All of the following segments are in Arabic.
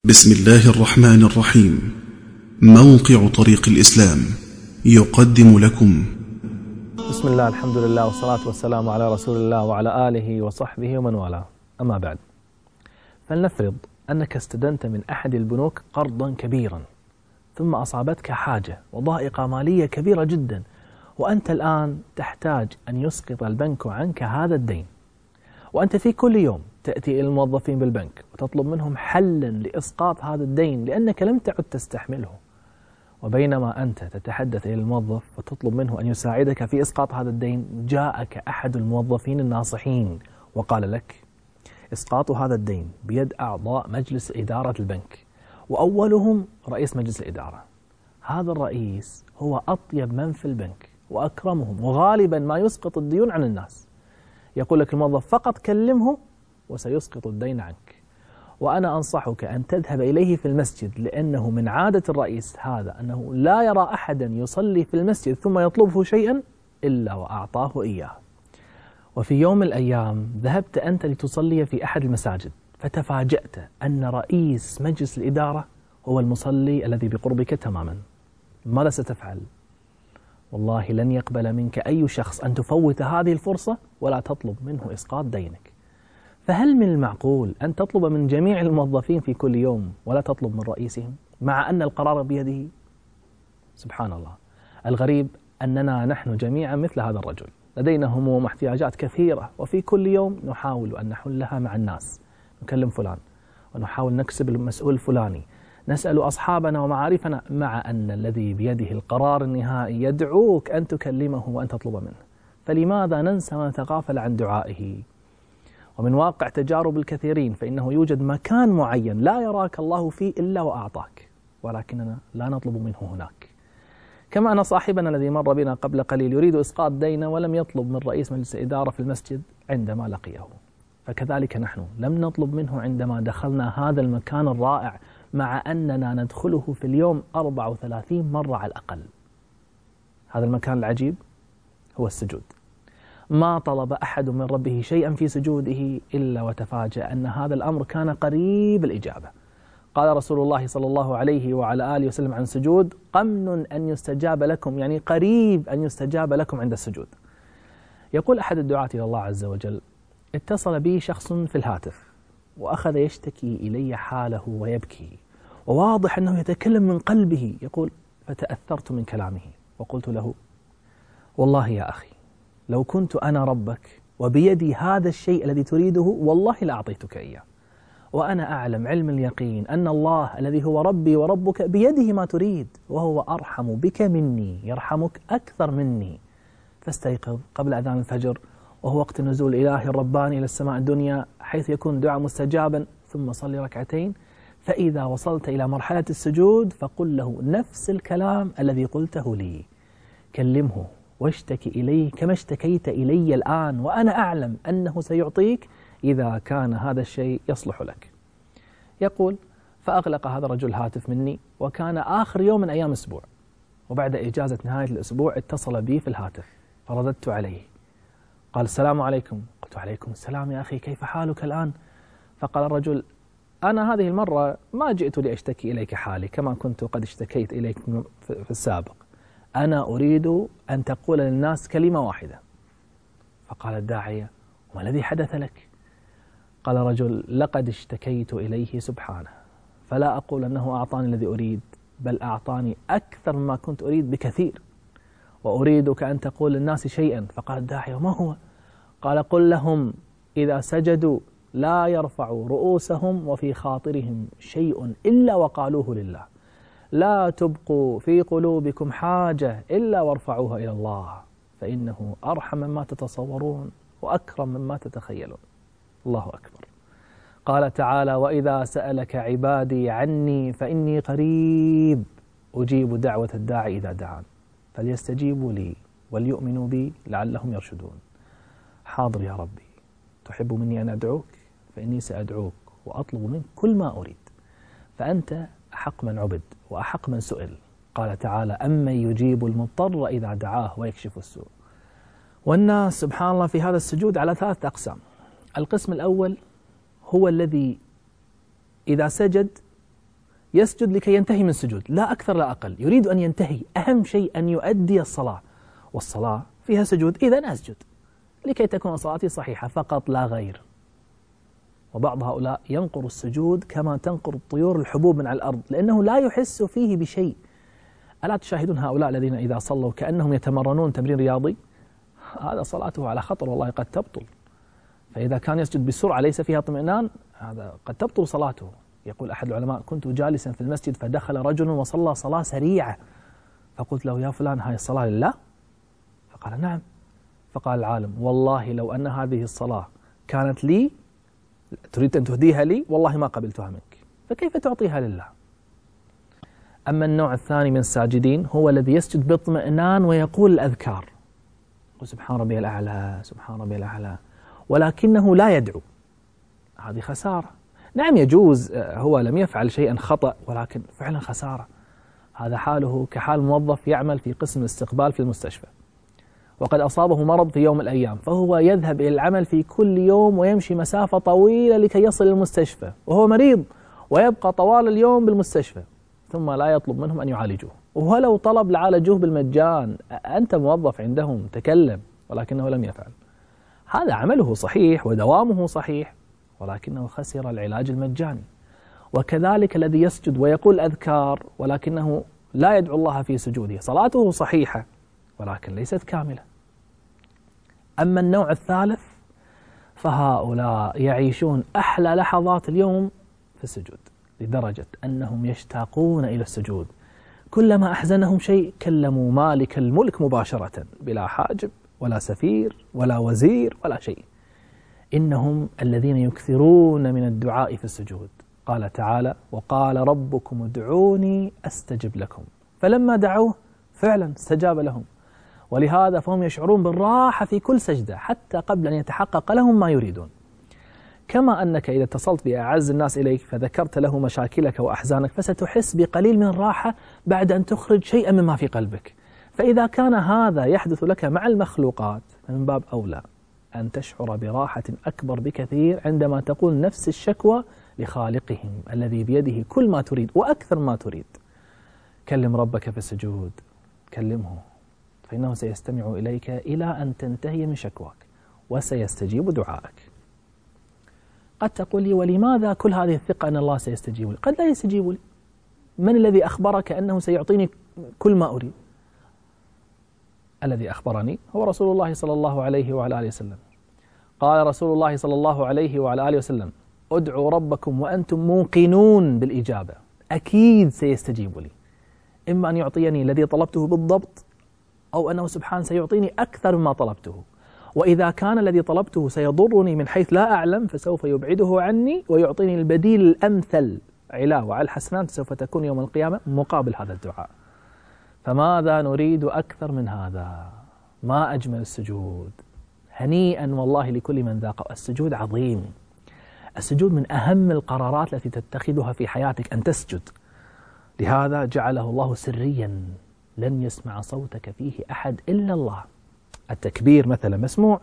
بسم الله الرحمن الرحيم. موقع طريق الإسلام يقدم لكم. بسم الله، الحمد لله، والصلاة والسلام على رسول الله وعلى آله وصحبه ومن والاه. أما بعد، فلنفرض أنك استدنت من أحد البنوك قرضا كبيرا، ثم أصابتك حاجة وضائقة مالية كبيرة جدا، وأنت الآن تحتاج أن يسقط البنك عنك هذا الدين، وأنت في كل يوم تأتي إلى الموظفين بالبنك وتطلب منهم حلا لإسقاط هذا الدين لأنك لم تعد تستحمله. وبينما أنت تتحدث إلى الموظف وتطلب منه أن يساعدك في إسقاط هذا الدين، جاءك أحد الموظفين الناصحين وقال لك: إسقاط هذا الدين بيد أعضاء مجلس إدارة البنك، وأولهم رئيس مجلس الإدارة. هذا الرئيس هو أطيب من في البنك وأكرمهم، وغالبا ما يسقط الديون عن الناس. يقول لك الموظف: فقط كلمه وسيسقط الدين عنك. وأنا أنصحك أن تذهب إليه في المسجد، لأنه من عادة الرئيس هذا أنه لا يرى أحدا يصلي في المسجد ثم يطلبه شيئا إلا وأعطاه إياه. وفي يوم من الأيام ذهبت أنت لتصلي في أحد المساجد، فتفاجأت أن رئيس مجلس الإدارة هو المصلي الذي بقربك تماما. ماذا ستفعل؟ والله لن يقبل منك أي شخص أن تفوت هذه الفرصة ولا تطلب منه إسقاط دينك. فهل من المعقول أن تطلب من جميع الموظفين في كل يوم ولا تطلب من رئيسهم، مع أن القرار بيده؟ سبحان الله. الغريب أننا نحن جميعا مثل هذا الرجل، لدينا هموم واحتياجات كثيرة، وفي كل يوم نحاول أن نحلها مع الناس. نكلم فلان ونحاول نكسب المسؤول الفلاني، نسأل أصحابنا ومعارفنا، مع أن الذي بيده القرار النهائي يدعوك أن تكلمه وأن تطلب منه. فلماذا ننسى ونتغافل عن دعائه؟ ومن واقع تجارب الكثيرين فإنه يوجد مكان معين لا يراك الله فيه إلا وأعطاك، ولكننا لا نطلب منه هناك. كما أن صاحبنا الذي مر بنا قبل قليل يريد إسقاط دينه ولم يطلب من رئيس مجلس الإدارة في المسجد عندما لقيه، فكذلك نحن لم نطلب منه عندما دخلنا هذا المكان الرائع، مع أننا ندخله في اليوم 34 مرة على الأقل. هذا المكان العجيب هو السجود. ما طلب أحد من ربه شيئا في سجوده إلا وتفاجأ أن هذا الأمر كان قريب الإجابة. قال رسول الله صلى الله عليه وعلى آله وسلم عن السجود: قمن أن يستجاب لكم، يعني قريب أن يستجاب لكم عند السجود. يقول أحد الدعاة إلى الله عز وجل: اتصل بي شخص في الهاتف وأخذ يشتكي إلي حاله ويبكي، وواضح أنه يتكلم من قلبه. يقول: فتأثرت من كلامه وقلت له: والله يا أخي، لو كنت أنا ربك وبيدي هذا الشيء الذي تريده والله لأعطيتك إياه، وأنا أعلم علم اليقين أن الله الذي هو ربي وربك بيده ما تريد، وهو أرحم بك مني، يرحمك أكثر مني. فاستيقظ قبل أذان الفجر، وهو وقت نزول إله الرباني إلى السماء الدنيا، حيث يكون دعاء مستجابا، ثم صلي ركعتين. فإذا وصلت إلى مرحلة السجود فقل له نفس الكلام الذي قلته لي، كلمه واشتكي إليه كما اشتكيت إلي الآن، وأنا أعلم أنه سيعطيك إذا كان هذا الشيء يصلح لك. يقول: فأغلق هذا الرجل الهاتف مني، وكان آخر يوم من أيام أسبوع، وبعد إجازة نهاية الأسبوع اتصل بي في الهاتف، فرددت عليه. قال: السلام عليكم. قلت: عليكم السلام يا أخي، كيف حالك الآن؟ فقال الرجل: أنا هذه المرة ما جئت لأشتكي إليك حالي كما كنت قد اشتكيت إليك في السابق، أنا أريد أن تقول للناس كلمة واحدة. فقال الداعية: وما الذي حدث لك؟ قال الرجل: لقد اشتكيت إليه سبحانه، فلا أقول أنه أعطاني الذي أريد، بل أعطاني أكثر مما كنت أريد بكثير، وأريدك أن تقول للناس شيئا. فقال الداعية: وما هو؟ قال: قل لهم إذا سجدوا لا يرفعوا رؤوسهم وفي خاطرهم شيء إلا وقالوه لله، لا تبقوا في قلوبكم حاجة إلا وارفعوها إلى الله، فإنه أرحم مما تتصورون وأكرم مما تتخيلون. الله أكبر. قال تعالى: وإذا سألك عبادي عني فإني قريب أجيب دعوة الداعي إذا دعان فليستجيبوا لي وليؤمنوا بي لعلهم يرشدون. حاضر يا ربي، تحب مني أن أدعوك فإني سأدعوك وأطلب منك كل ما أريد، فأنت أحق من عبد وأحق من سئل. قال تعالى: أمن يجيب المضطر إذا دعاه ويكشف السوء. والناس سبحان الله في هذا السجود على 3 أقسام. القسم الأول هو الذي إذا سجد يسجد لكي ينتهي من سجود، لا أكثر لا أقل، يريد أن ينتهي، أهم شيء أن يؤدي الصلاة، والصلاة فيها سجود، إذن أسجد لكي تكون صلاتي صحيحة فقط لا غير. وبعض هؤلاء ينقر السجود كما تنقر الطيور الحبوب من على الأرض، لأنه لا يحس فيه بشيء. ألا تشاهدون هؤلاء الذين إذا صلوا كأنهم يتمرنون تمرين رياضي؟ هذا صلاته على خطر، والله قد تبطل. فإذا كان يسجد بسرعة ليس فيها اطمئنان، هذا قد تبطل صلاته. يقول أحد العلماء: كنت جالسا في المسجد فدخل رجل وصلى صلاة سريعة، فقلت له: يا فلان، هاي الصلاة لله؟ فقال: نعم. فقال العالم: والله لو أن هذه الصلاة كانت لي، تريد أن تهديها لي، والله ما قبلتها منك، فكيف تعطيها لله؟ أما النوع الثاني من الساجدين هو الذي يسجد باطمئنان ويقول الأذكار، سبحان ربي الأعلى، سبحان ربي الأعلى، ولكنه لا يدعو. هذه خسارة. نعم يجوز، هو لم يفعل شيئا خطأ، ولكن فعلا خسارة. هذا حاله كحال موظف يعمل في قسم الاستقبال في المستشفى، وقد أصابه مرض في يوم من الأيام، فهو يذهب إلى العمل في كل يوم ويمشي مسافة طويلة لكي يصل المستشفى، وهو مريض، ويبقى طوال اليوم بالمستشفى، ثم لا يطلب منهم أن يعالجوه، ولو طلب لعالجوه بالمجان. أنت موظف عندهم، تكلم، ولكنه لم يفعل. هذا عمله صحيح ودوامه صحيح، ولكنه خسر العلاج المجاني. وكذلك الذي يسجد ويقول أذكار ولكنه لا يدعو الله في سجوده، صلاته صحيحة ولكن ليست كاملة. أما النوع الثالث فهؤلاء يعيشون أحلى لحظات اليوم في السجود، لدرجة أنهم يشتاقون إلى السجود. كلما أحزنهم شيء كلموا مالك الملك مباشرة، بلا حاجب ولا سفير ولا وزير ولا شيء. إنهم الذين يكثرون من الدعاء في السجود. قال تعالى: وقال ربكم ادعوني أستجب لكم، فلما دعوه فعلا استجاب لهم. ولهذا فهم يشعرون بالراحة في كل سجدة حتى قبل أن يتحقق لهم ما يريدون. كما أنك إذا اتصلت بأعز الناس إليك فذكرت له مشاكلك وأحزانك، فستحس بقليل من الراحة بعد أن تخرج شيئا مما في قلبك. فإذا كان هذا يحدث لك مع المخلوقات، فمن باب أولى أن تشعر براحة أكبر بكثير عندما تقول نفس الشكوى لخالقهم الذي بيده كل ما تريد وأكثر ما تريد. كلم ربك في السجود، كلمه، فإنه سيستمع إليك إلى أن تنتهي من شكواك وسيستجيب دعائك. قد تقول لي: ولماذا كل هذه الثقة أن الله سيستجيب لي؟ قد لا يستجيب لي. من الذي أخبرك أنه سيعطيني كل ما أريد؟ الذي أخبرني هو رسول الله صلى الله عليه وعلى آله وسلم. قال رسول الله صلى الله عليه وعلى آله وسلم: ادعوا ربكم وأنتم موقنون بالإجابة، أكيد سيستجيب لي، إما أن يعطيني الذي طلبته بالضبط، أو أنه سبحانه سيعطيني أكثر مما طلبته. وإذا كان الذي طلبته سيضرني من حيث لا أعلم فسوف يبعده عني ويعطيني البديل الأمثل. علاوة على الحسنات سوف تكون يوم القيامة مقابل هذا الدعاء. فماذا نريد أكثر من هذا؟ ما أجمل السجود. هنيئا والله لكل من ذاق. السجود عظيم. السجود من أهم القرارات التي تتخذها في حياتك أن تسجد. لهذا جعله الله سريا، لن يسمع صوتك فيه أحد إلا الله. التكبير مثلا مسموع،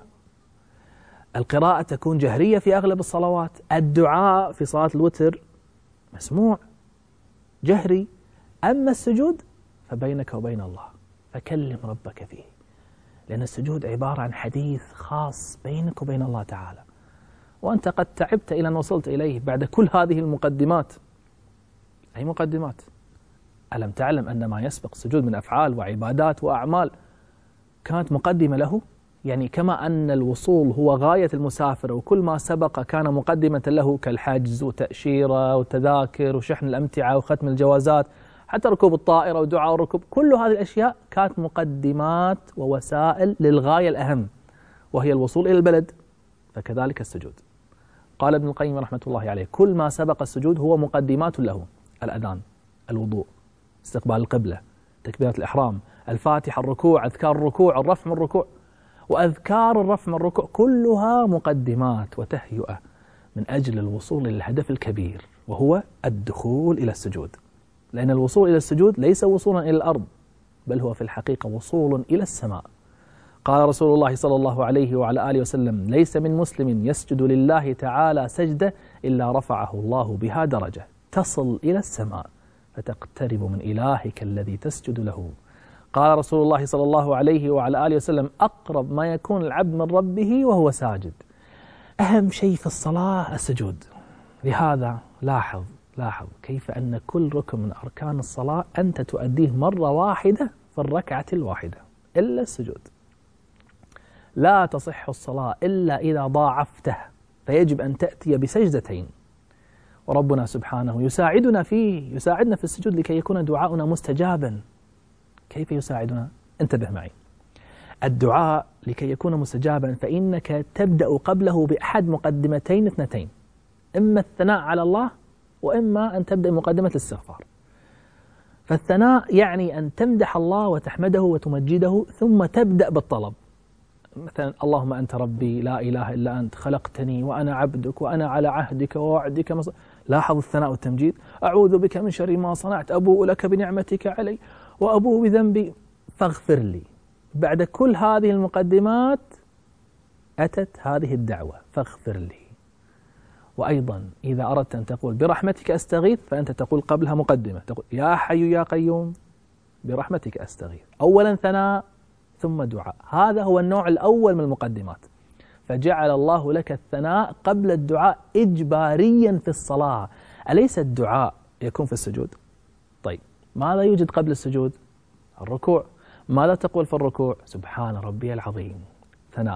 القراءة تكون جهرية في أغلب الصلوات، الدعاء في صلاة الوتر مسموع جهري. أما السجود فبينك وبين الله، فكلم ربك فيه، لأن السجود عبارة عن حديث خاص بينك وبين الله تعالى، وأنت قد تعبت إلى أن وصلت إليه بعد كل هذه المقدمات. أي مقدمات؟ ألم تعلم أن ما يسبق السجود من أفعال وعبادات وأعمال كانت مقدمة له؟ يعني كما أن الوصول هو غاية المسافر وكل ما سبق كان مقدمة له، كالحجز وتأشيرة وتذاكر وشحن الأمتعة وختم الجوازات، حتى ركوب الطائرة ودعاء الركوب، كل هذه الأشياء كانت مقدمات ووسائل للغاية الأهم وهي الوصول إلى البلد. فكذلك السجود. قال ابن القيم رحمة الله عليه: كل ما سبق السجود هو مقدمات له، الأذان، الوضوء، استقبال القبلة، تكبيرة الإحرام، الفاتحة، الركوع، أذكار الركوع، الرفع من الركوع. وأذكار الرفع من الركوع كلها مقدمات وتهيئة من أجل الوصول إلى الهدف الكبير وهو الدخول إلى السجود. لأن الوصول إلى السجود ليس وصولا إلى الأرض، بل هو في الحقيقة وصول إلى السماء. قال رسول الله صلى الله عليه وعلى آله وسلم: ليس من مسلم يسجد لله تعالى سجدة إلا رفعه الله بها درجة تصل إلى السماء. فتقترب من إلهك الذي تسجد له. قال رسول الله صلى الله عليه وعلى آله وسلم: أقرب ما يكون العبد من ربه وهو ساجد. أهم شيء في الصلاة السجود. لهذا لاحظ كيف أن كل ركن من أركان الصلاة أنت تؤديه مرة واحدة في الركعة الواحدة إلا السجود. لا تصح الصلاة إلا إذا ضاعفته، فيجب أن تأتي بسجدتين. وربنا سبحانه يساعدنا في السجود لكي يكون دعاؤنا مستجابا. كيف يساعدنا؟ انتبه معي. الدعاء لكي يكون مستجابا فإنك تبدأ قبله بأحد مقدمتين اثنتين: إما الثناء على الله، وإما أن تبدأ مقدمة الاستغفار. فالثناء يعني أن تمدح الله وتحمده وتمجده، ثم تبدأ بالطلب. مثلا: اللهم أنت ربي لا إله إلا أنت خلقتني وأنا عبدك وأنا على عهدك ووعدك لاحظ الثناء والتمجيد. أعوذ بك من شر ما صنعت، أبوء لك بنعمتك علي وأبوء بذنبي فاغفر لي. بعد كل هذه المقدمات أتت هذه الدعوة: فاغفر لي. وأيضا إذا أردت أن تقول برحمتك أستغيث، فأنت تقول قبلها مقدمة، تقول: يا حي يا قيوم برحمتك أستغيث. أولا ثناء ثم دعاء. هذا هو النوع الأول من المقدمات. فجعل الله لك الثناء قبل الدعاء إجباريا في الصلاة. أليس الدعاء يكون في السجود؟ طيب، ماذا يوجد قبل السجود؟ الركوع. ماذا تقول في الركوع؟ سبحان ربي العظيم، ثناء.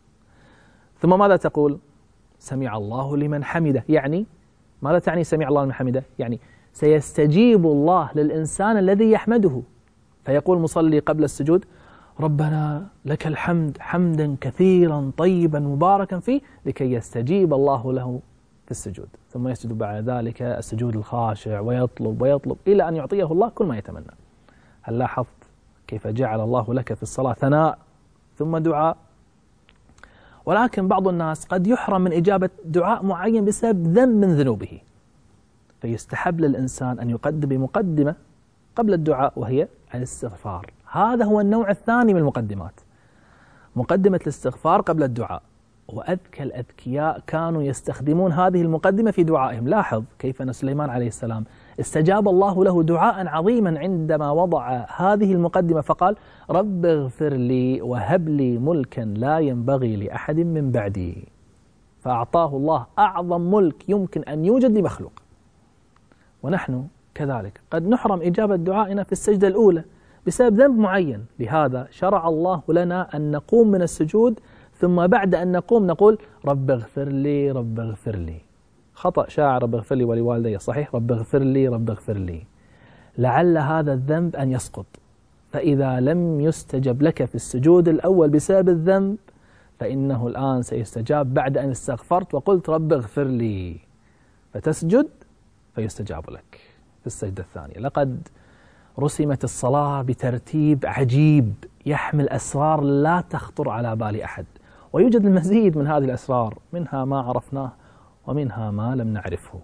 ثم ماذا تقول؟ سمع الله لمن حمده. يعني ماذا تعني سمع الله لمن حمده؟ يعني سيستجيب الله للإنسان الذي يحمده. فيقول مصلي قبل السجود: ربنا لك الحمد حمدا كثيرا طيبا مباركا فيه، لكي يستجيب الله له في السجود. ثم يسجد بعد ذلك السجود الخاشع ويطلب إلى أن يعطيه الله كل ما يتمنى. هل لاحظت كيف جعل الله لك في الصلاة ثناء ثم دعاء؟ ولكن بعض الناس قد يحرم من إجابة دعاء معين بسبب ذنب من ذنوبه، فيستحب للإنسان أن يقدم بمقدمة قبل الدعاء، وهي الاستغفار. هذا هو النوع الثاني من المقدمات، مقدمة الاستغفار قبل الدعاء. وأذكى الأذكياء كانوا يستخدمون هذه المقدمة في دعائهم. لاحظ كيف أن سليمان عليه السلام استجاب الله له دعاء عظيما عندما وضع هذه المقدمة، فقال: رب اغفر لي وهب لي ملكا لا ينبغي لأحد من بعدي. فأعطاه الله أعظم ملك يمكن أن يوجد لمخلوق. ونحن كذلك قد نحرم إجابة دعائنا في السجدة الأولى بسبب ذنب معين. لهذا شرع الله لنا أن نقوم من السجود، ثم بعد أن نقوم نقول: رب اغفر لي رب اغفر لي. خطأ شاعر: رب اغفر لي ولوالدي. صحيح: رب اغفر لي رب اغفر لي. لعل هذا الذنب أن يسقط، فإذا لم يستجب لك في السجود الأول بسبب الذنب، فإنه الآن سيستجاب بعد أن استغفرت وقلت رب اغفر لي، فتسجد فيستجاب لك في السجدة الثانية. لقد رسمت الصلاة بترتيب عجيب يحمل أسرار لا تخطر على بال أحد، ويوجد المزيد من هذه الأسرار، منها ما عرفناه ومنها ما لم نعرفه.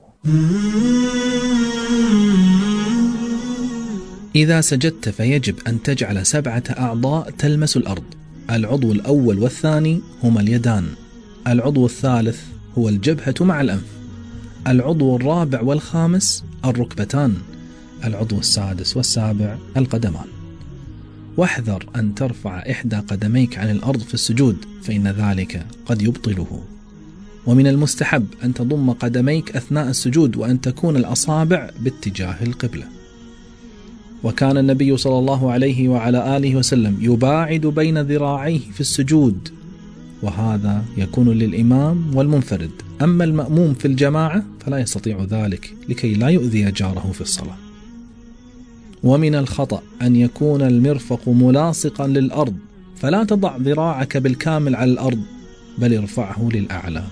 إذا سجدت فيجب أن تجعل 7 أعضاء تلمس الأرض. العضو الأول والثاني هما اليدان، العضو الثالث هو الجبهة مع الأنف، العضو الرابع والخامس الركبتان، العضو السادس والسابع القدمان. واحذر أن ترفع إحدى قدميك عن الأرض في السجود، فإن ذلك قد يبطله. ومن المستحب أن تضم قدميك أثناء السجود، وأن تكون الأصابع باتجاه القبلة. وكان النبي صلى الله عليه وعلى آله وسلم يباعد بين ذراعيه في السجود، وهذا يكون للإمام والمنفرد. أما المأموم في الجماعة فلا يستطيع ذلك لكي لا يؤذي جاره في الصلاة. ومن الخطأ أن يكون المرفق ملاصقا للأرض، فلا تضع ذراعك بالكامل على الأرض، بل ارفعه للأعلى.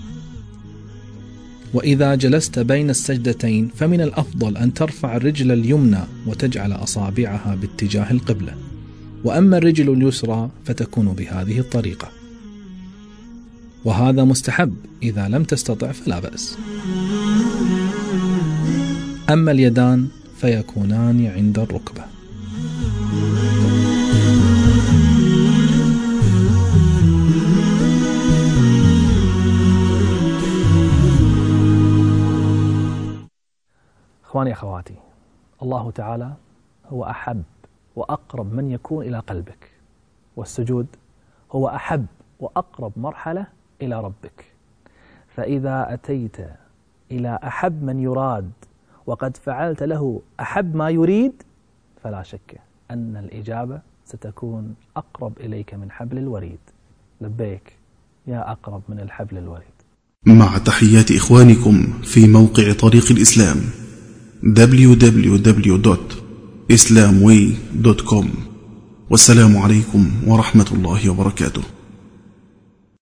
وإذا جلست بين السجدتين فمن الأفضل أن ترفع الرجل اليمنى وتجعل أصابعها باتجاه القبلة، وأما الرجل اليسرى فتكون بهذه الطريقة، وهذا مستحب. إذا لم تستطع فلا بأس. أما اليدان فيكونان عند الركبة. إخواني أخواتي، الله تعالى هو أحب وأقرب من يكون إلى قلبك، والسجود هو أحب وأقرب مرحلة إلى ربك. فإذا أتيت إلى أحب من يراد وقد فعلت له أحب ما يريد، فلا شك أن الإجابة ستكون أقرب إليك من حبل الوريد. لبيك يا أقرب من الحبل الوريد. مع تحيات إخوانكم في موقع طريق الإسلام www.islamway.com. والسلام عليكم ورحمة الله وبركاته.